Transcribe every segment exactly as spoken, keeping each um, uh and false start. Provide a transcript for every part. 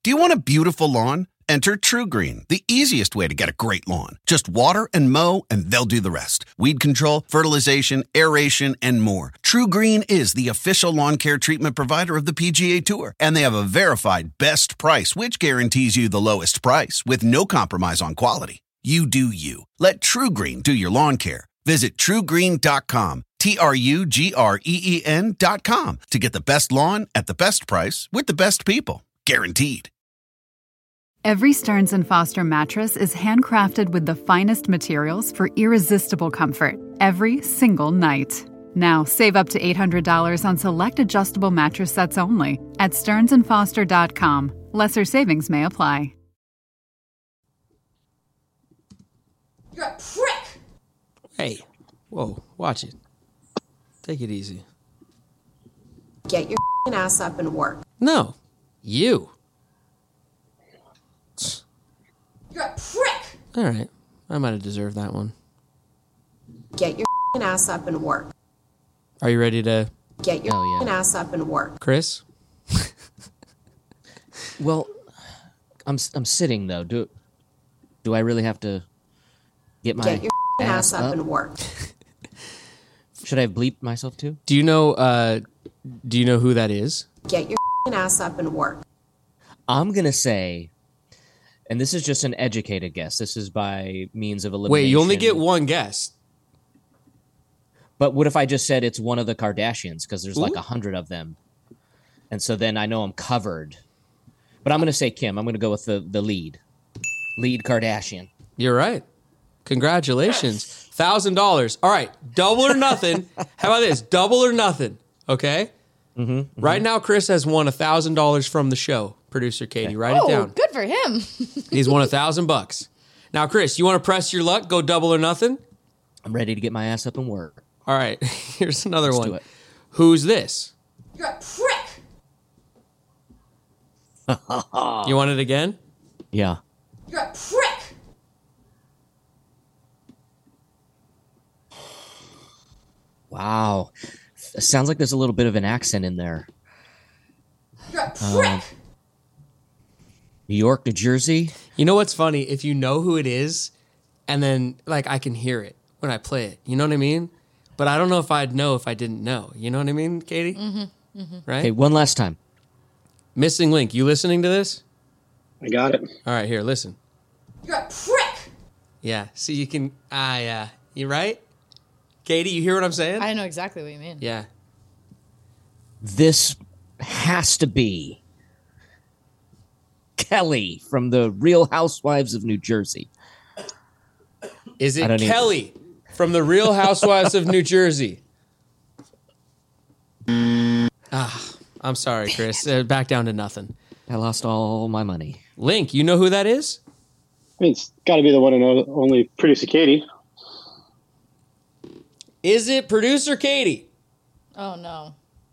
Do you want a beautiful lawn? Enter TruGreen, the easiest way to get a great lawn. Just water and mow, and they'll do the rest. Weed control, fertilization, aeration, and more. TruGreen is the official lawn care treatment provider of the P G A Tour, and they have a verified best price, which guarantees you the lowest price with no compromise on quality. You do you. Let TruGreen do your lawn care. Visit True Green dot com, T R U G R E E N dot com, to get the best lawn at the best price with the best people. Guaranteed. Every Stearns and Foster mattress is handcrafted with the finest materials for irresistible comfort every single night. Now, save up to eight hundred dollars on select adjustable mattress sets only at Stearns and Foster dot com. Lesser savings may apply. You're a prick! Hey, whoa, watch it. Take it easy. Get your ass up and work. No, you. You're a prick! All right, I might have deserved that one. Get your ass up and work. Are you ready to... Get your Hell yeah. ass up and work. Chris? Well, I'm I'm sitting though. Do do I really have to get my Get your ass ass up up? and work. Should I bleep myself too? Do you know, uh, do you know who that is? Get your ass up and work. I'm gonna say, and this is just an educated guess. This is by means of elimination. Wait, you only get one guess. But what if I just said it's one of the Kardashians? Because there's like Ooh. a hundred of them. And so then I know I'm covered. But I'm going to say Kim. I'm going to go with the, the lead. Lead Kardashian. You're right. Congratulations. one thousand dollars. All right, double or nothing. How about this? Double or nothing, okay? Mm-hmm, mm-hmm. Right now, Chris has won one thousand dollars from the show. Producer Katie, write Oh, it down. good for him. He's won one thousand bucks. Now, Chris, you want to press your luck? Go double or nothing? I'm ready to get my ass up and work. All right, here's another Let's one. do it. Who's this? You're a prick! You want it again? Yeah. You're a prick! Wow. It sounds like there's a little bit of an accent in there. You're a prick! Um, New York, New Jersey. You know what's funny? If you know who it is, and then, like, I can hear it when I play it. You know what I mean? But I don't know if I'd know if I didn't know. You know what I mean, Katie? Mm-hmm. Mm-hmm. Right? Okay, one last time. Missing Link, you listening to this? I got it. All right, here, listen. You're a prick! Yeah, see, you can, ah, yeah. You right? Katie, you hear what I'm saying? I know exactly what you mean. Yeah. This has to be Kelly from the Real Housewives of New Jersey. Is I it don't even- Kelly from the Real Housewives of New Jersey? Ah, I'm sorry, Chris. Uh, back down to nothing. I lost all my money. Link, you know who that is? I mean, it's got to be the one and only producer Katie. Is it producer Katie? Oh, no.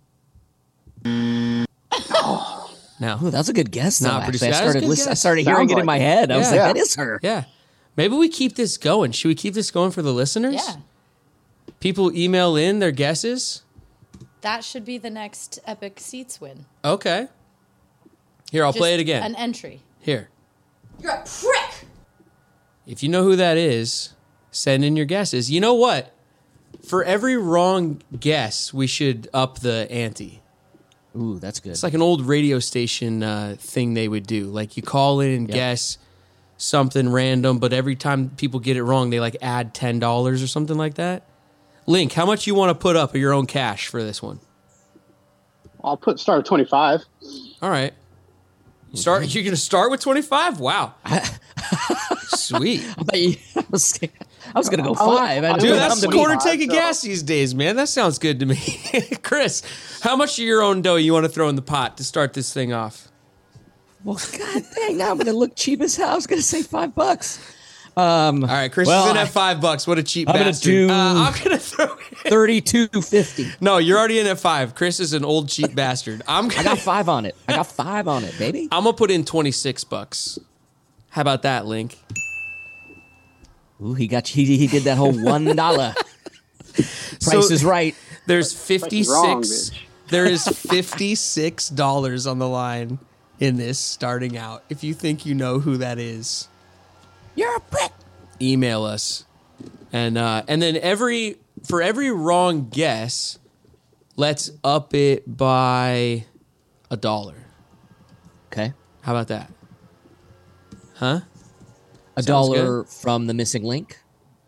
No. Oh, that's a good guess. Though, Nah, actually. producer- I that is a started, good listen, I guess. started hearing Sounds it in like my it. head. I was Yeah. like, that is her. Yeah. Maybe we keep this going. Should we keep this going for the listeners? Yeah. People email in their guesses. That should be the next Epic Seats win. Okay. Here, I'll play it Just again. An entry. Here. You're a prick! If you know who that is, send in your guesses. You know what? For every wrong guess, we should up the ante. Ooh, that's good. It's like an old radio station uh, thing they would do. Like you call in and Yep. guess something random, but every time people get it wrong, they like add ten dollars or something like that. Link, how much you want to put up of your own cash for this one? I'll put start at twenty-five. All right. You start. You're gonna start with twenty-five. Wow. Sweet, I, thought you- I was, I was going to go five. I I'll knew dude. it would That's come the to me. quarter take of so- gas these days, man. That sounds good to me. Chris, how much of your own dough you want to throw in the pot to start this thing off? Well, god dang, now I'm going to look cheap as hell. I was going to say five bucks. Um, All right, Chris well, is in I- at five bucks. What a cheap I'm gonna bastard. do- uh, I'm gonna throw. thirty-two fifty. No, you're already in at five. Chris is an old cheap bastard. I'm I gonna, got five on it. I got five on it, baby. I'm gonna put in twenty-six bucks. How about that, Link? Ooh, he got he he did that whole one dollar. Price So- is right. There's Price is wrong, fifty-six. bitch. There is fifty-six dollars on the line. in this starting out. If you think you know who that is, You're a prick. email us. And uh, and then every for every wrong guess, let's up it by a dollar. Okay. How about that? Huh? A Sounds dollar good. from the missing link.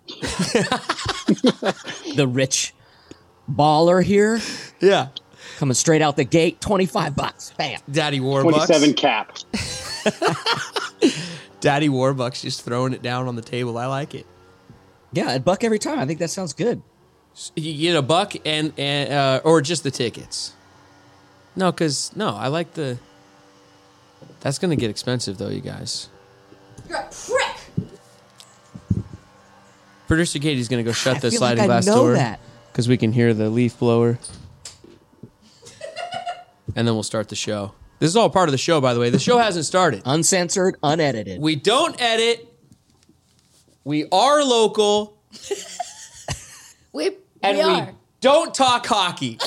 The rich baller here Yeah. coming straight out the gate. twenty-five bucks. Bam. Daddy Warbucks. twenty-seven cap. Daddy Warbucks just throwing it down on the table. I like it. Yeah, a buck every time. I think that sounds good. You get a buck and, and uh, or just the tickets. No, because, no, I like the... That's going to get expensive, though, you guys. You're a prick. Producer Katie's going to go shut I the feel sliding like I glass know door. that. Because we can hear the leaf blower. And then we'll start the show. This is all part of the show, by the way. The show hasn't started. Uncensored, unedited. We don't edit. We are local. We, And we we, are. don't talk hockey.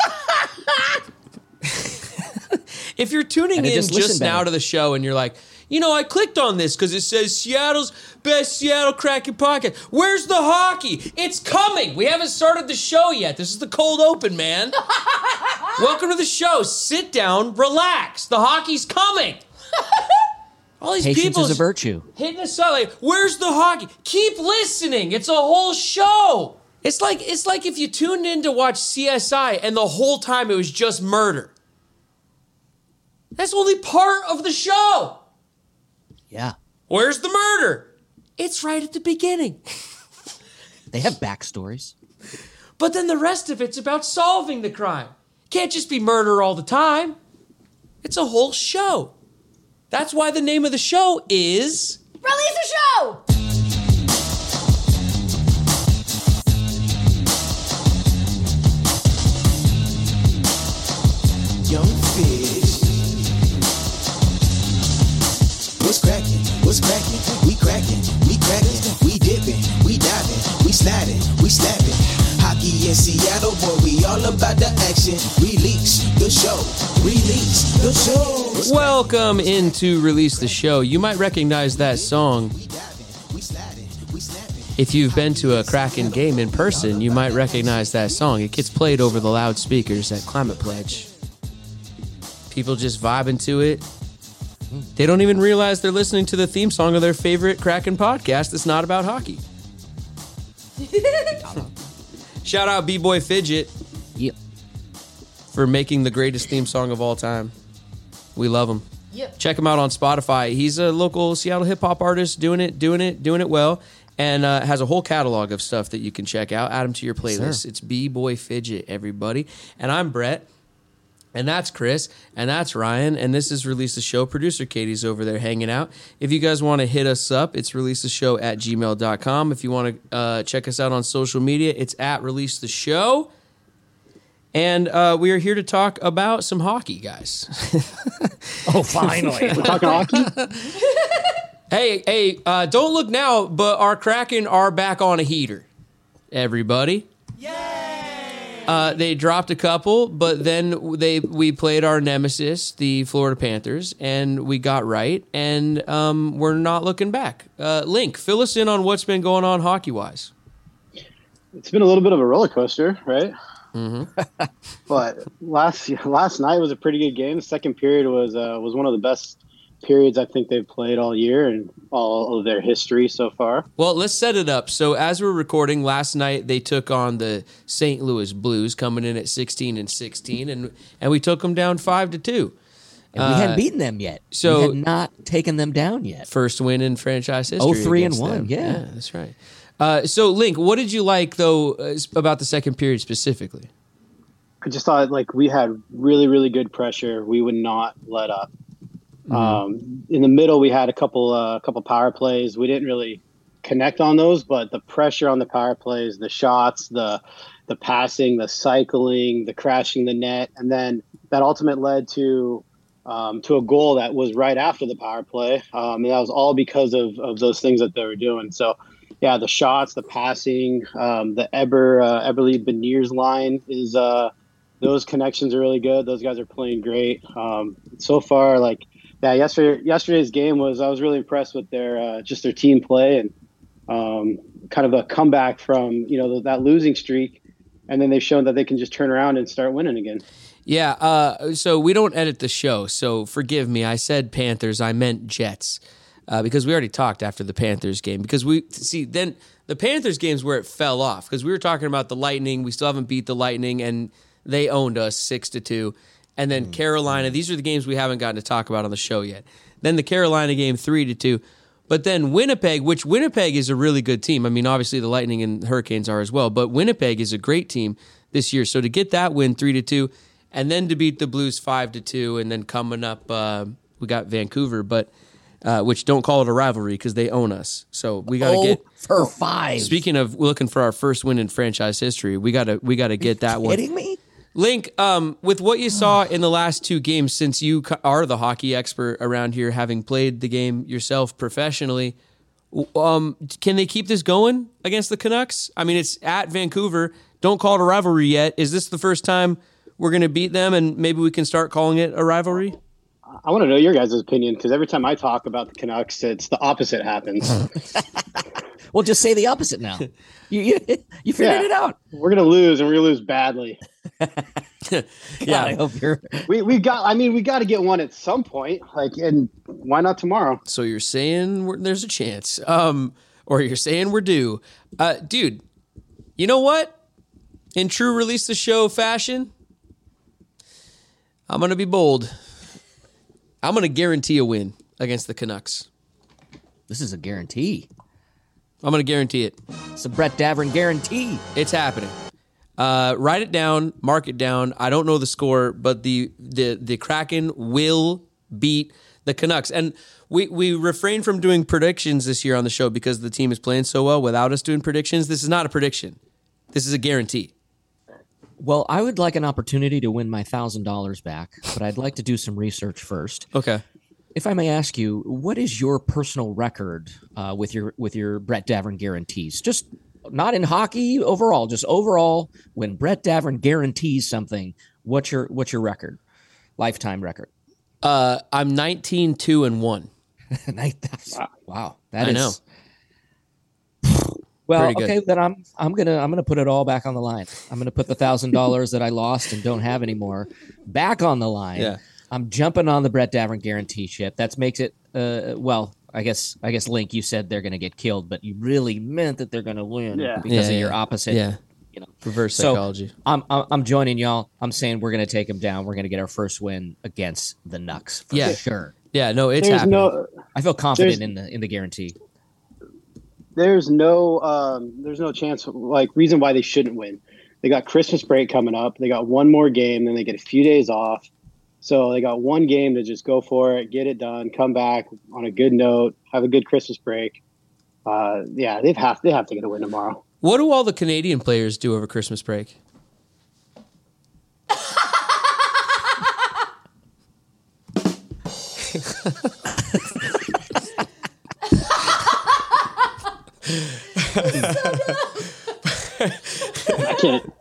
If you're tuning And in it just just, listen now better. to the show and you're like, you know, I clicked on this because it says Seattle's best Seattle Kraken podcast. Where's the hockey? It's coming. We haven't started the show yet. This is the cold open, man. Welcome to the show. Sit down, relax. The hockey's coming. All these Patience people is a virtue. hitting us up like, where's the hockey? Keep listening. It's a whole show. It's like it's like if you tuned in to watch C S I and the whole time it was just murder. That's only part of the show. Yeah. Where's the murder? It's right at the beginning. They have backstories. But then the rest of it's about solving the crime. Can't just be murder all the time. It's a whole show. That's why the name of the show is... Release the show. Young fish. What's cracking? What's cracking? We cracking, we cracking, we dipping, we diving, we sliding, we slapping. Hockey in Seattle, boy, we all about the action. Release the show, release the show. Welcome into Release the Show. You might recognize that song. We diving, we sliding, we snapping. If you've been to a Kraken game in person, you might recognize that song. It gets played over the loudspeakers at Climate Pledge. People just vibing to it. They don't even realize they're listening to the theme song of their favorite Kraken podcast that's not about hockey. Shout out B-Boy Fidget Yep. for making the greatest theme song of all time. We love him. Yep. Check him out on Spotify. He's a local Seattle hip-hop artist doing it, doing it, doing it well, and uh, has a whole catalog of stuff that you can check out. Add him to your playlist. Sure. It's B-Boy Fidget, everybody. And I'm Brett. And that's Chris, and that's Ryan, and this is Release the Show. Producer Katie's over there hanging out. If you guys want to hit us up, it's release the show at gmail dot com. If you want to uh, check us out on social media, it's at Release the Show. And uh, we are here to talk about some hockey, guys. Oh, finally. We're talking hockey. hey, hey, uh, don't look now, but our Kraken are back on a heater, everybody. Uh, they dropped a couple, but then they we played our nemesis, the Florida Panthers, and we got right, and um, we're not looking back. Uh, Link, fill us in on what's been going on hockey-wise. It's been a little bit of a roller coaster, right? Mm-hmm. But last last night was a pretty good game. The second period was uh, was one of the best periods I think they've played all year and all of their history so far. Well, let's set it up. So as we're recording, last night they took on the Saint Louis Blues, coming in at sixteen and sixteen, and and we took them down five to two. And we hadn't beaten them yet. so- we had not taken them down yet. First win in franchise history. Oh, three and against one, them. yeah. that's right. Uh, so, Link, what did you like though uh, about the second period specifically? I just thought like we had really, really good pressure. We would not let up. Mm-hmm. Um, in the middle, we had a couple, a uh, couple power plays. We didn't really connect on those, but the pressure on the power plays, the shots, the the passing, the cycling, the crashing the net, and then that ultimate led to um, to a goal that was right after the power play, um, and that was all because of of those things that they were doing. So, yeah, the shots, the passing, um, the Eber uh, Eberle Beniers line is uh, those connections are really good. Those guys are playing great um, so far. Like. Yeah, yesterday yesterday's game was I was really impressed with their uh, just their team play and um, kind of a comeback from you know that losing streak, and then they've shown that they can just turn around and start winning again. Yeah, uh, so we don't edit the show, so forgive me. I said Panthers, I meant Jets, uh, because we already talked after the Panthers game. Because we see then the Panthers game's where it fell off because we were talking about the Lightning. We still haven't beat the Lightning, and they owned us six to two. And then Carolina. These are the games we haven't gotten to talk about on the show yet. Then the Carolina game three to two. But then Winnipeg, which Winnipeg is a really good team. I mean, obviously the Lightning and Hurricanes are as well, but Winnipeg is a great team this year. So to get that win three to two. And then to beat the Blues five to two, and then coming up, uh, we got Vancouver, but uh, which don't call it a rivalry because they own us. So we got to oh, get for five. Speaking of looking for our first win in franchise history, we got to we got to get that one. Kidding me? Link, um, with what you saw in the last two games, since you are the hockey expert around here, having played the game yourself professionally, um, can they keep this going against the Canucks? I mean, it's at Vancouver. Don't call it a rivalry yet. Is this the first time we're going to beat them, and maybe we can start calling it a rivalry? I want to know your guys' opinion because every time I talk about the Canucks, it's the opposite happens. Well, just say the opposite now. You you, you figured Yeah. it out. We're gonna lose, and we're gonna lose badly. God, Yeah. I hope you're. We we got. I mean, we got to get one at some point. Like, and why not tomorrow? So you're saying we're, there's a chance, um, or you're saying we're due, uh, dude. You know what? In true release the show fashion, I'm gonna be bold. I'm gonna guarantee a win against the Canucks. This is a guarantee. I'm gonna guarantee it. It's a Brett Davern guarantee. It's happening. Uh, write it down, mark it down. I don't know the score, but the the the Kraken will beat the Canucks. And we we refrain from doing predictions this year on the show because the team is playing so well without us doing predictions. This is not a prediction. This is a guarantee. Well, I would like an opportunity to win my one thousand dollars back, but I'd like to do some research first. Okay. If I may ask you, what is your personal record uh, with your with your Brett Davern guarantees? Just not in hockey overall, just overall. When Brett Davern guarantees something, what's your what's your record, lifetime record? Uh, I'm nineteen, two, and one. wow. wow, that I is. know. Well, Pretty good. okay, then I'm I'm gonna I'm gonna put it all back on the line. I'm gonna put the thousand dollars that I lost and don't have anymore back on the line. Yeah. I'm jumping on the Brett Davern guarantee ship. That makes it uh well. I guess I guess Link, you said they're gonna get killed, but you really meant that they're gonna win Yeah. because Yeah, of your yeah. opposite. Yeah. You know, Reverse So, psychology. I'm I'm I'm joining y'all. I'm saying we're gonna take them down. We're gonna get our first win against the Nucks for Yeah. sure. Yeah, no, it's There's happening. no. I feel confident There's- in the in the guarantee. There's no. Um, there's no chance. Like reason why they shouldn't win. They got Christmas break coming up. They got one more game. Then they get a few days off. So they got one game to just go for it, get it done, come back on a good note, have a good Christmas break. Uh, yeah, they've have they have to get a win tomorrow. What do all the Canadian players do over Christmas break? I can't.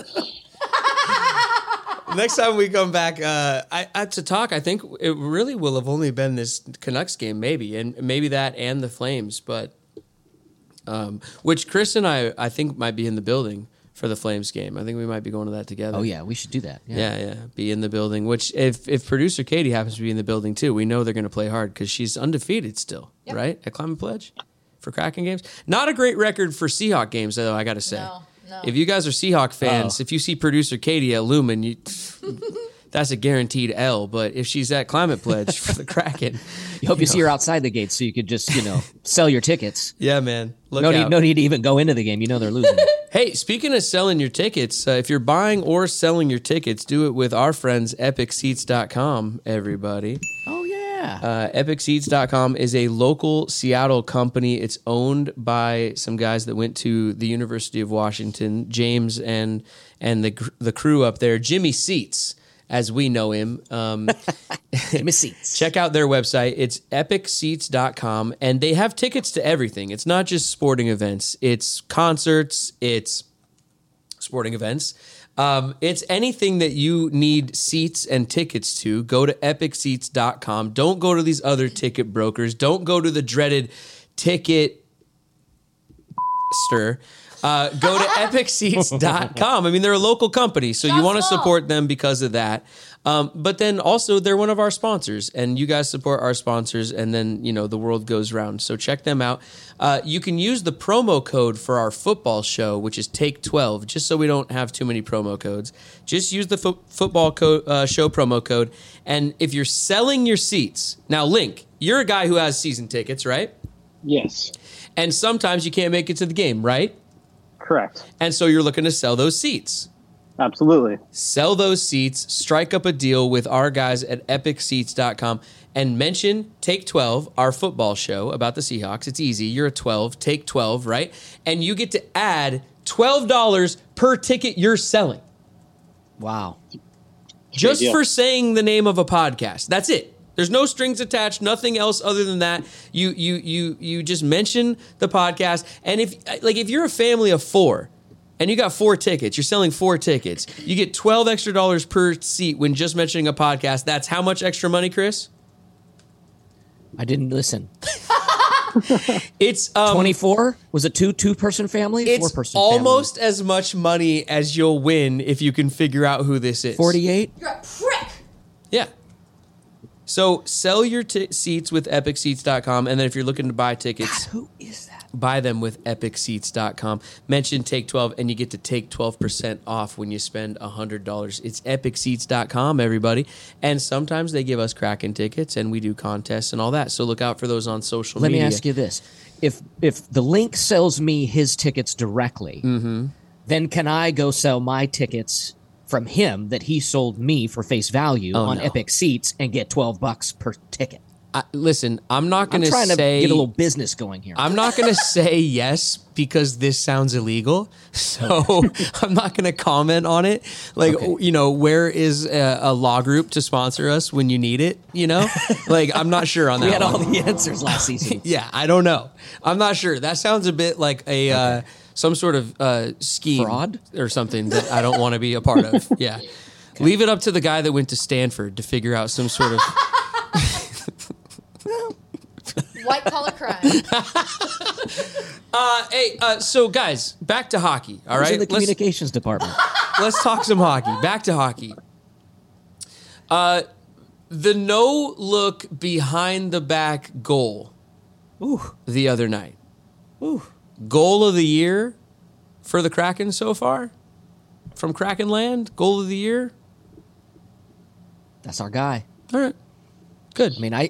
Next time we come back, uh, I, I, to talk, I think it really will have only been this Canucks game, maybe, and maybe that and the Flames, but um, which Chris and I, I think, might be in the building for the Flames game. I think we might be going to that together. Oh yeah, we should do that. Yeah. Yeah, yeah, be in the building. Which, if if producer Katie happens to be in the building too, we know they're going to play hard because she's undefeated still, right? At Climate Pledge for Kraken games. Not a great record for Seahawk games, though. I got to say, No, no. if you guys are Seahawk fans, Oh. if you see producer Katie at Lumen, you, that's a guaranteed L. But if she's at Climate Pledge for the Kraken, You hope you, see her outside the gate so you could just, you know, sell your tickets. yeah, man, look No out. need, no need to even go into the game. You know they're losing. Hey, speaking of selling your tickets, uh, if you're buying or selling your tickets, do it with our friends epic seats dot com, everybody. Oh yeah. Uh, epic seats dot com is a local Seattle company. It's owned by some guys that went to the University of Washington, James and and the the crew up there, Jimmy Seats, as we know him. Um, Give me seats. check out their website. It's epic seats dot com, and they have tickets to everything. It's not just sporting events. It's concerts. It's sporting events. Um, it's anything that you need seats and tickets to. Go to epic seats dot com. Don't go to these other ticket brokers. Don't go to the dreaded ticket stir. Uh, go to epic seats dot com. I mean, they're a local company, so you want to support them because of that. Um, but then also they're one of our sponsors, and you guys support our sponsors, and then, you know, the world goes round. So check them out. Uh, you can use the promo code for our football show, which is take twelve, just so we don't have too many promo codes. Just use the fo- football co- uh, show promo code. And if you're selling your seats, now, Link, you're a guy who has season tickets, right? Yes. And sometimes you can't make it to the game, right? Correct. And so you're looking to sell those seats. Absolutely. Sell those seats, strike up a deal with our guys at epic seats dot com, and mention Take twelve, our football show about the Seahawks. It's easy. You're a twelve, take twelve, right? And you get to add twelve dollars per ticket you're selling. Wow. Just deal. for saying the name of a podcast. That's it. There's no strings attached, nothing else other than that. You you you you just mention the podcast. And if like if you're a family of four and you got four tickets, you're selling four tickets, you get twelve extra dollars per seat when just mentioning a podcast. That's how much extra money, Chris? I didn't listen. It's um, twenty-four? Was it two two person family? It's Four person almost family. as much money as you'll win if you can figure out who this is. forty-eight? You're a prick. Yeah. So sell your t- seats with epic seats dot com, and then if you're looking to buy tickets, God, who is that? buy them with epic seats dot com. Mention Take twelve, and you get to take twelve percent off when you spend one hundred dollars. It's epic seats dot com, everybody. And sometimes they give us Kraken tickets, and we do contests and all that. So look out for those on social Let media. me ask you this. If if the link sells me his tickets directly, Mm-hmm. then can I go sell my tickets from him that he sold me for face value Oh, on no. Epic Seats and get twelve bucks per ticket? I, listen, I'm not I'm going to trying say... to get a little business going here. I'm not going to say yes because this sounds illegal. So I'm not going to comment on it. Like, Okay. you know, where is a, a law group to sponsor us when you need it? You know, like, I'm not sure on that we had one. all the answers last season. Yeah, I don't know. I'm not sure. That sounds a bit like a uh, some sort of uh, scheme Fraud? or something that I don't want to be a part of. Yeah. Leave it up to the guy that went to Stanford to figure out some sort of... White collar crime. Uh, hey, uh, so guys, back to hockey. All I was right, in the let's, communications department. let's talk some hockey. Back to hockey. Uh, the no look behind the back goal Ooh. the other night. Ooh. Goal of the year for the Kraken so far from Kraken Land. Goal of the year. That's our guy. All right, good. I mean, I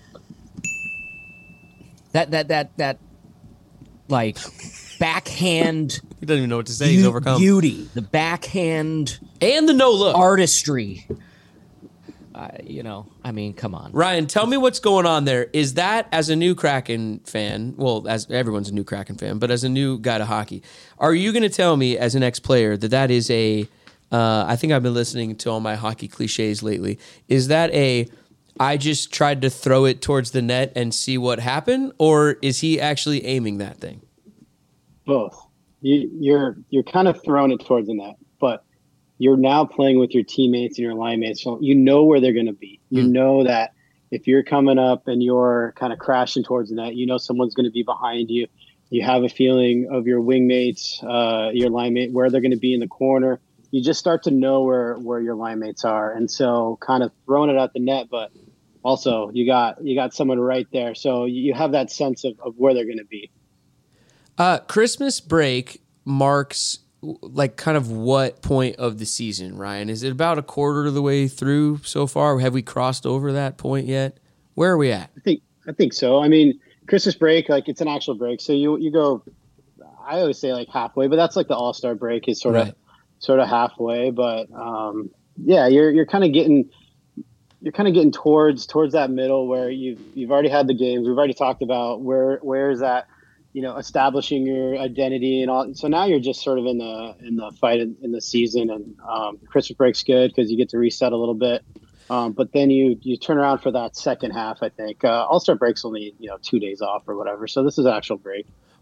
that that that that like backhand He doesn't even know what to say. He's beau- overcome. beauty, the backhand And the no look. artistry. Uh, you know, I mean, come on. Ryan, tell me what's going on there. Is that, as a new Kraken fan, well, as everyone's a new Kraken fan, but as a new guy to hockey, are you going to tell me, as an ex-player, that that is a, uh, I think I've been listening to all my hockey cliches lately, is that a, I just tried to throw it towards the net and see what happened, or is he actually aiming that thing? Both. You, you're you're kind of throwing it towards the net, but you're now playing with your teammates and your line mates. So you know where they're going to be. You Mm. know that if you're coming up and you're kind of crashing towards the net, you know someone's going to be behind you. You have a feeling of your wingmates, uh, your line mate, where they're going to be in the corner. You just start to know where, where your line mates are. And so kind of throwing it at the net, but also you got you got someone right there. So you have that sense of, of where they're going to be. Uh, Christmas break marks like kind of what point of the season, Ryan? Is it about a quarter of the way through so far? Have we crossed over that point yet? Where are we at? I think I think so. I mean, Christmas break, like it's an actual break. So you you go, I always say like halfway, but that's like the All-Star break is sort Right. of sort of halfway. But um, yeah, you're you're kind of getting you're kind of getting towards towards that middle where you've you've already had the games. We've already talked about where where is that, you know, establishing your identity and all. So now you're just sort of in the in the fight in, in the season, and um, Christmas break's good because you get to reset a little bit. Um, but then you you turn around for that second half. I think uh, All-Star break's only, you know, two days off or whatever. So this is an actual break.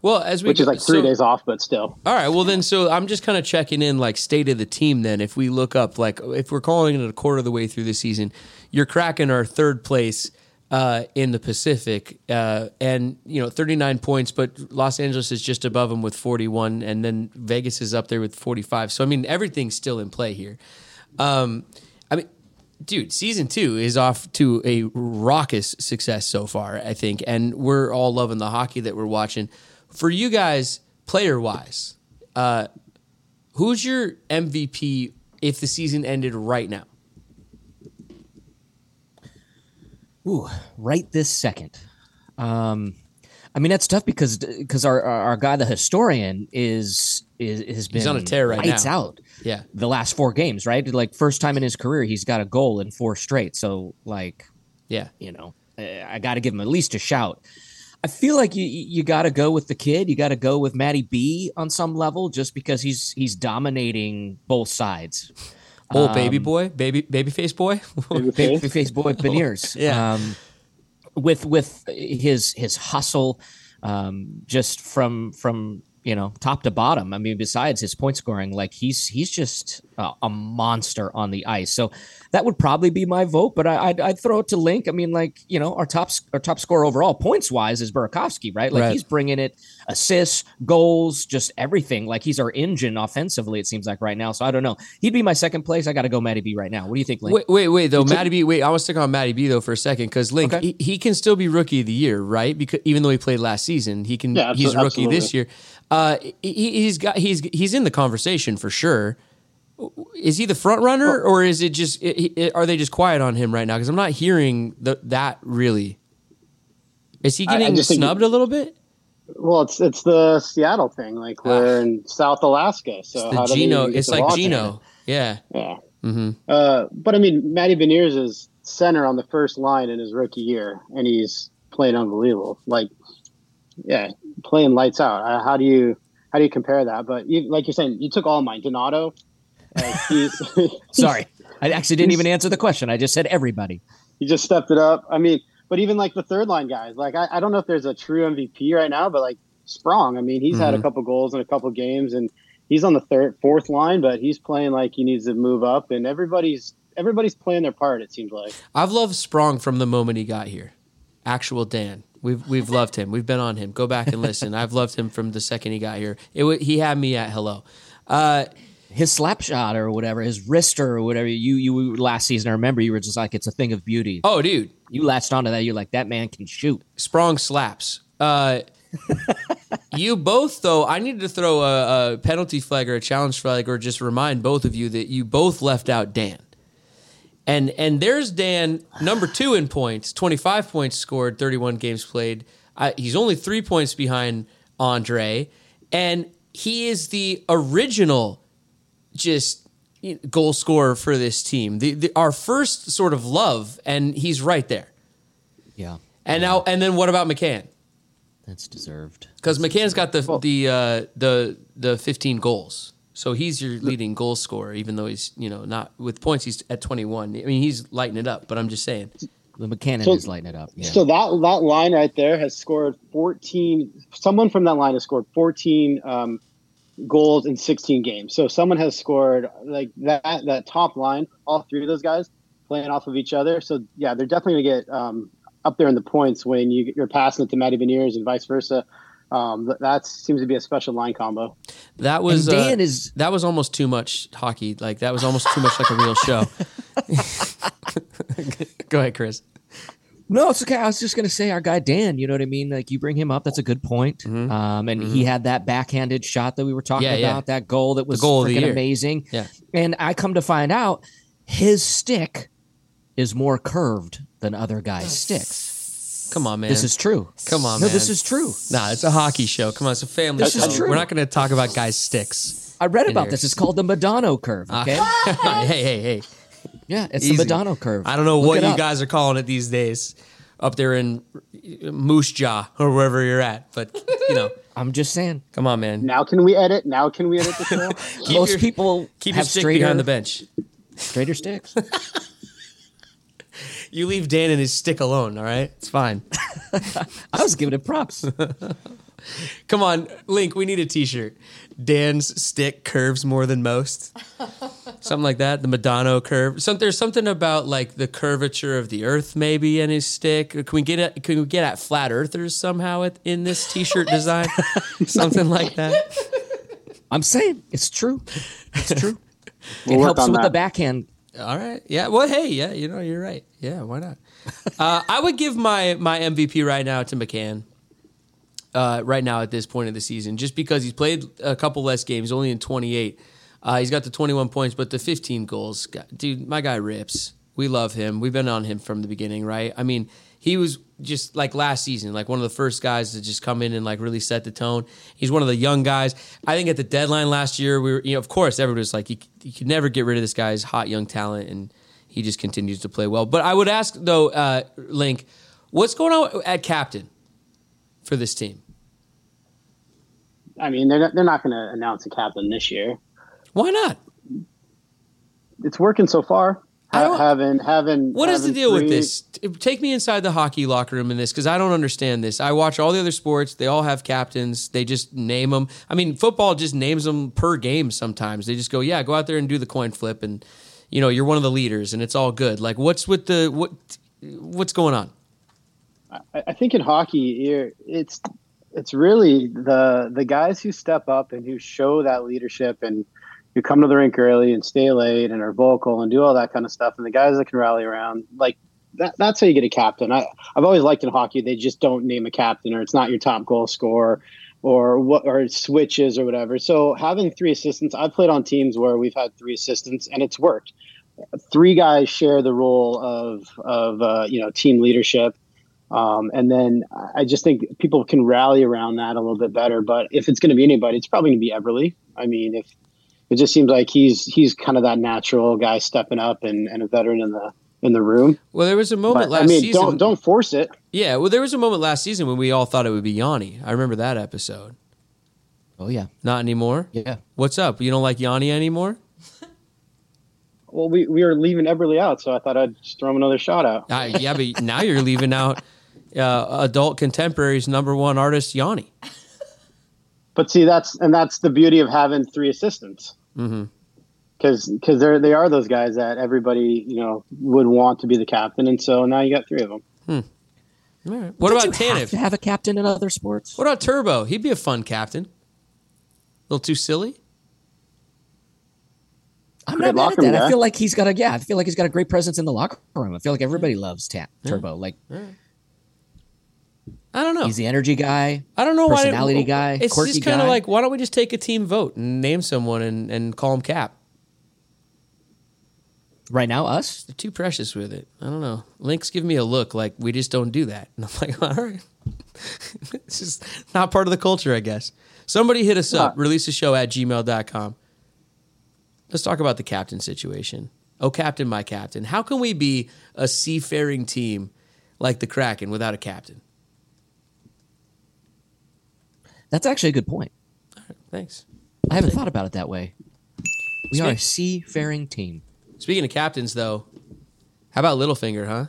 Well, as we which is like three so, days off, but still. All right. Well, then, so I'm just kind of checking in, like state of the team. Then, if we look up, like, if we're calling it a quarter of the way through the season, you're cracking our third place uh, in the Pacific, uh, and you know, thirty-nine points, but Los Angeles is just above them with forty-one, and then Vegas is up there with forty-five. So, I mean, everything's still in play here. Um, I mean. Dude, season two is off to a raucous success so far, I think, and we're all loving the hockey that we're watching. For you guys, player-wise, uh, who's your M V P if the season ended right now? Ooh, right this second. Um, I mean, that's tough because because our, our our guy, the historian, is is has been He's on a tear right lights now. out. Yeah, the last four games, right? Like first time in his career, he's got a goal in four straight. So, like, yeah, you know, I got to give him at least a shout. I feel like you you got to go with the kid. You got to go with Matty B on some level, just because he's he's dominating both sides. Oh, um, baby boy, baby baby face boy, baby face boy, Beniers. yeah. Um, with with his his hustle, um, just from from you know top to bottom. I mean, besides his point scoring, like he's he's just uh, a monster on the ice. So that would probably be my vote. But I, I'd, I'd throw it to Link. I mean, like you know, our top our top scorer overall points wise is Burakovsky, right? Like right. he's bringing it, assists, goals, just everything. Like he's our engine offensively. It seems like right now. So I don't know. He'd be my second place. I got to go Matty B right now. What do you think, Link? Wait, wait, wait though, Matty B. Wait, I want to stick on Matty B though for a second because Link, Okay. he, he can still be rookie of the year, right? Because even though he played last season, he can. Yeah, he's a rookie absolutely. this year. Uh, he, he's got he's he's in the conversation for sure. Is he the front runner, or is it just it, it, are they just quiet on him right now? Because I'm not hearing the, that really. Is he I- I getting just think- snubbed a little bit? Well, it's it's the Seattle thing. Like we're Ah. in South Alaska, so It's how the do they Gino. even get It's to like watch Gino. Yeah. it? Yeah. Mm-hmm. Uh, but I mean, Matty Beniers is center on the first line in his rookie year, and he's playing unbelievable. Like, yeah, playing lights out. Uh, how do you how do you compare that? But you, like you're saying, you took all mine. Donato. Like he's, Sorry, I actually didn't even answer the question. I just said everybody. he just stepped it up. I mean, but even like the third line guys, like I, I don't know if there's a true M V P right now, but like Sprong, I mean, he's had a Mhm. couple goals in a couple games, and he's on the third, fourth line, but he's playing like he needs to move up, and everybody's everybody's playing their part. It seems like. I've loved Sprong from the moment he got here. Actual Dan. We've we've loved him. We've been on him. Go back and listen. I've loved him from the second he got here. It w- he had me at hello. Uh, His slap shot or whatever, his wrister or whatever. You you last season, I remember you were just like, it's a thing of beauty. oh, dude, You latched onto that. You're like, that man can shoot. Sprong slaps. Uh, you both, though, I needed to throw a, a penalty flag or a challenge flag or just remind both of you that you both left out Dan. And and there's Dan, number two in points, twenty-five points scored, thirty-one games played. Uh, he's only three points behind Andre. And he is the original just you know, goal scorer for this team. The, the, our first sort of love, and he's right there. Yeah, And now, and then what about McCann? that's deserved. Because McCann's got the the uh, the the fifteen goals, so he's your leading goal scorer. Even though he's you know not with points, he's at twenty-one. I mean, he's lighting it up. But I'm just saying, The McCann So- is lighting it up. Yeah. So that that line right there has scored fourteen. Someone from that line has scored fourteen um, goals in sixteen games. So someone has scored like that. That top line, all three of those guys playing off of each other. So yeah, they're definitely gonna get um, up there in the points when you, you're passing it to Matty Beniers and vice versa. Um, that, that seems to be a special line combo. that was And Dan uh, is- that was almost too much hockey. Like that was almost too much like a real show. Go ahead, Chris. No, it's okay. I was just gonna say our guy Dan. You know what I mean? Like you bring him up, that's a good point. Um, and he had that backhanded shot that we were talking Mm-hmm. Yeah, about. yeah. That goal that was goal of the freaking year. amazing. Yeah. And I come to find out, his stick is more curved than other guys' sticks. Come on, man. This is true. Come on, no, man. this is true. Nah, it's a hockey show. Come on, it's a family This show. is true. We're not going to talk about guys' sticks. I read In about here. this. It's called the Madonna curve. Okay. hey, hey, hey. Yeah, it's Easy. the Madonna curve. I don't know Look what it you up. guys are calling it these days up there in Moose Jaw or wherever you're at. But, you know, I'm just saying. come on, man. Now can we edit? Now can we edit the show? Keep Most your- people Keep your have stick straighter, behind the bench. straighter sticks. You leave Dan and his stick alone, all right? It's fine. I was giving it props. Come on, Link, we need a t-shirt. Dan's stick curves more than most. Something like that. The Madonna curve. Some, there's something about like the curvature of the earth maybe in his stick. Can we get at, can we get at flat earthers somehow at, in this t-shirt design? Something like that. I'm saying it's true. It's true. We'll it work helps on with that. the backhand. All right. Yeah. Well, hey, yeah, you know, you're right. Yeah, why not? uh, I would give my my M V P right now to McCann. Uh, right now at this point of the season, just because he's played a couple less games, only in twenty-eight. Uh, he's got the twenty-one points, but the fifteen goals. God, dude, my guy rips. We love him. We've been on him from the beginning, right? I mean, he was just like last season, like one of the first guys to just come in and like really set the tone. He's one of the young guys. I think at the deadline last year, we were, you know, of course, everybody was like, you, you could never get rid of this guy's hot young talent, and he just continues to play well. But I would ask though, uh, Link, what's going on at captain for this team? I mean, they're not, they're not going to announce a captain this year. Why not? It's working so far. I don't- having having What is the having deal with three- this? Take me inside the hockey locker room in this, because I don't understand this. I watch all the other sports. They all have captains. They just name them. I mean, football just names them per game sometimes. They just go, yeah, go out there and do the coin flip, and, you know, you're one of the leaders, and it's all good. Like, what's with the, what? what's going on? I, I think in hockey, you're, it's it's really the the guys who step up and who show that leadership and who come to the rink early and stay late and are vocal and do all that kind of stuff, and the guys that can rally around, like that, that's how you get a captain. I, I've always liked in hockey, they just don't name a captain, or it's not your top goal scorer, or what, or switches or whatever. So having three assistants, I've played on teams where we've had three assistants and it's worked. Three guys share the role of of uh, you know, team leadership. Um, and then I just think people can rally around that a little bit better. But if it's going to be anybody, it's probably going to be Everly. I mean, if it just seems like he's he's kind of that natural guy stepping up and, and a veteran in the in the room. Well, there was a moment But, last I mean, season. don't don't force it. Yeah, well, there was a moment last season when we all thought it would be Yanni. I remember that episode. Oh yeah. Not anymore? Yeah. What's up? You don't like Yanni anymore? Well, we, we were leaving Everly out, so I thought I'd just throw him another shot out. Uh, yeah, but now you're leaving out uh, adult contemporary's number one artist, Yanni. But see, that's and that's the beauty of having three assistants. Mm-hmm. Because because they they are those guys that everybody, you know, would want to be the captain, and so now you got three of them. All right. What Don't about you have Tanev? to have a captain in other sports? What about Turbo? He'd be a fun captain. A little too silly? I'm Great not mad at locker room that. I guy. feel like he's got a yeah. I feel like he's got a great presence in the locker room. I feel like everybody loves Ta- Turbo. Like I don't know. he's the energy guy. I don't know why. personality guy, It's quirky just kind of guy. like, why don't we just take a team vote and name someone and, and call him Cap? Right now, us. They're too precious with it. I don't know. Link's give me a look like we just don't do that. And I'm like, all right. It's just not part of the culture, I guess. Somebody hit us up, release a show at gmail dot com. Let's talk about the captain situation. Oh, captain, my captain. How can we be a seafaring team like the Kraken without a captain? That's actually a good point. Thanks. I haven't thought about it that way. We are a seafaring team. Speaking of captains, though, how about Littlefinger, huh?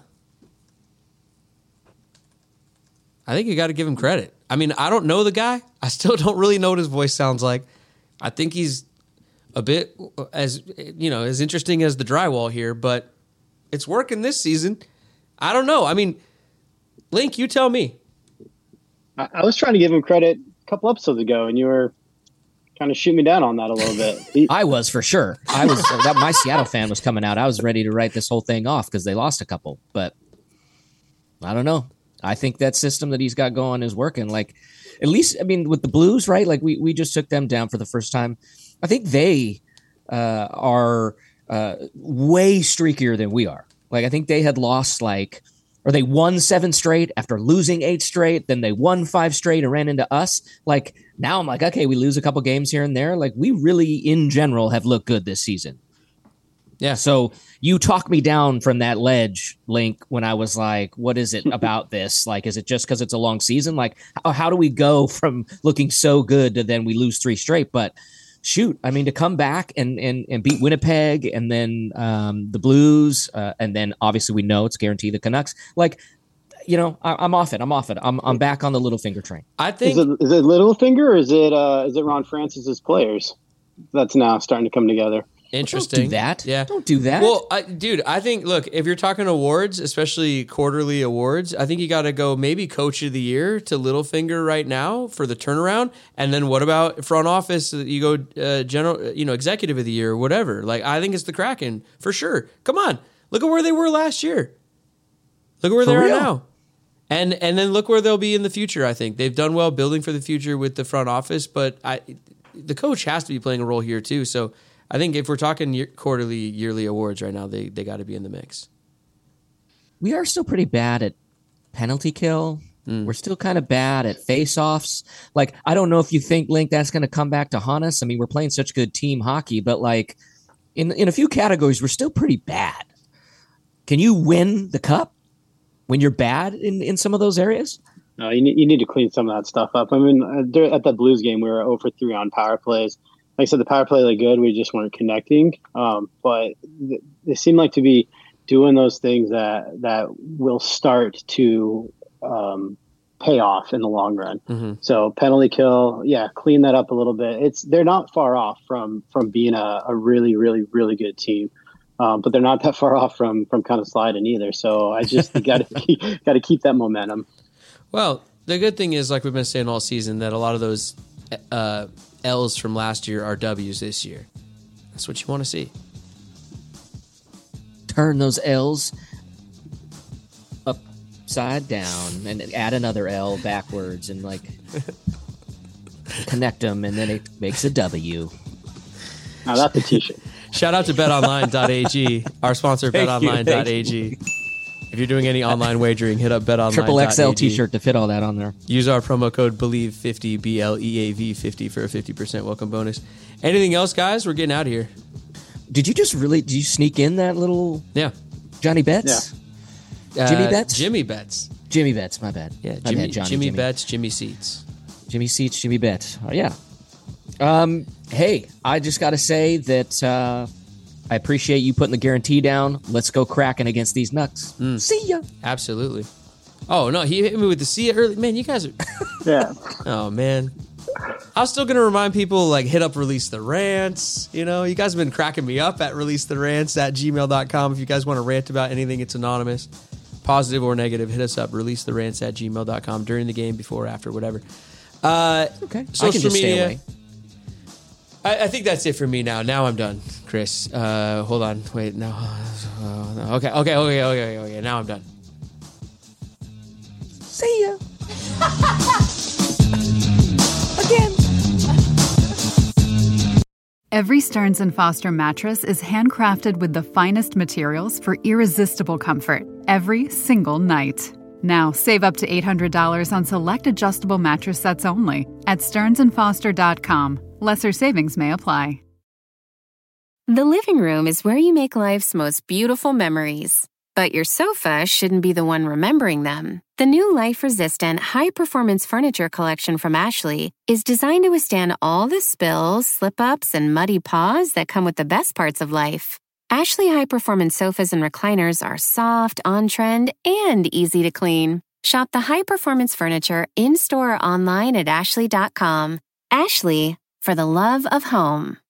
I think you got to give him credit. I mean, I don't know the guy. I still don't really know what his voice sounds like. I think he's a bit as, you know, as interesting as the drywall here, but it's working this season. I don't know. I mean, Link, you tell me. I, I was trying to give him credit a couple episodes ago, and you were kind of shooting me down on that a little bit. He, I was for sure. I was that my Seattle fan was coming out. I was ready to write this whole thing off because they lost a couple, but I don't know. I think that system that he's got going is working. Like, at least, I mean, with the Blues, right? Like, we, we just took them down for the first time. I think they uh, are uh, way streakier than we are. Like, I think they had lost, like, or they won seven straight after losing eight straight. Then they won five straight and ran into us. Like, now I'm like, okay, we lose a couple games here and there. Like, we really, in general, have looked good this season. Yeah. So you talk me down from that ledge, Link, when I was like, what is it about this? Like, is it just because it's a long season? Like, how, how do we go from looking so good to then we lose three straight? But shoot, I mean, to come back and and, and beat Winnipeg and then um, the Blues, uh, and then obviously we know it's guaranteed the Canucks. Like, you know, I, I'm off it. I'm off it. I'm I'm back on the Littlefinger train. I think Is it, is it Littlefinger or is it uh, is it Ron Francis's players that's now starting to come together? interesting. Don't do that. Yeah. Don't do that. Well, I, dude, I think, look, if you're talking awards, especially quarterly awards, I think you got to go maybe Coach of the Year to Littlefinger right now for the turnaround. And then what about front office? You go uh, general, you know, Executive of the Year or whatever. Like, I think it's the Kraken for sure. Come on. Look at where they were last year. Look at where For they are real. now. And and then look where they'll be in the future, I think. They've done well building for the future with the front office, but I, the coach has to be playing a role here too. So I think if we're talking year, quarterly, yearly awards right now, they, they got to be in the mix. We are still pretty bad at penalty kill. Mm. We're still kind of bad at face-offs. Like, I don't know if you think, Link, that's going to come back to haunt us. I mean, we're playing such good team hockey, but like in, in a few categories, we're still pretty bad. Can you win the cup when you're bad in, in some of those areas? No, you need, you need to clean some of that stuff up. I mean, uh, at the Blues game, we were zero for three on power plays. Like I said, the power play looked good. We just weren't connecting. Um, but th- they seem like to be doing those things that that will start to um, pay off in the long run. Mm-hmm. So penalty kill, yeah, clean that up a little bit. It's they're not far off from from being a, a really, really, really good team. Um, but they're not that far off from from kind of sliding either. So I just got to keep, got to keep that momentum. Well, the good thing is, like we've been saying all season, that a lot of those uh, L's from last year are W's this year. That's what you want to see. Turn those L's upside down and add another L backwards and like connect them, and then it makes a W. Now that's a t-shirt. Shout out to bet online dot a g, our sponsor, bet online dot a g. If you're doing any online wagering, hit up bet online dot a g. Triple X L t-shirt to fit all that on there. Use our promo code believe fifty, B L E A V fifty, for a fifty percent welcome bonus. Anything else, guys? We're getting out of here. Did you just really, did you sneak in that little Yeah. Johnny Betts? Yeah. Jimmy Uh, Betts? Jimmy Betts. Jimmy Betts, my bad. Yeah, My Jimmy, bad, Johnny, Jimmy Jimmy Betts, Jimmy Seats. Jimmy Seats, Jimmy Betts. Oh, yeah. Um. Hey, I just got to say that uh, I appreciate you putting the guarantee down. Let's go cracking against these Nucks. Mm. See ya. Absolutely. Oh, no, he hit me with the see ya early. Man, you guys are... Yeah. Oh, man. I was still going to remind people, like, hit up Release the Rants. You know, you guys have been cracking me up at release the rants at gmail dot com. If you guys want to rant about anything, it's anonymous. Positive or negative, hit us up, release the rants at gmail dot com during the game, before, after, whatever. Uh, Okay. Social I can just media. stay away. I, I think that's it for me now. Now I'm done, Chris. Uh, hold on. Wait, no. Uh, no. Okay, okay, okay, okay, okay. Now I'm done. See ya. Again. Every Stearns and Foster mattress is handcrafted with the finest materials for irresistible comfort every single night. Now, save up to eight hundred dollars on select adjustable mattress sets only at stearns and foster dot com. Lesser savings may apply. The living room is where you make life's most beautiful memories. But your sofa shouldn't be the one remembering them. The new life-resistant, high-performance furniture collection from Ashley is designed to withstand all the spills, slip-ups, and muddy paws that come with the best parts of life. Ashley high-performance sofas and recliners are soft, on-trend, and easy to clean. Shop the high-performance furniture in-store or online at ashley dot com. Ashley, for the love of home.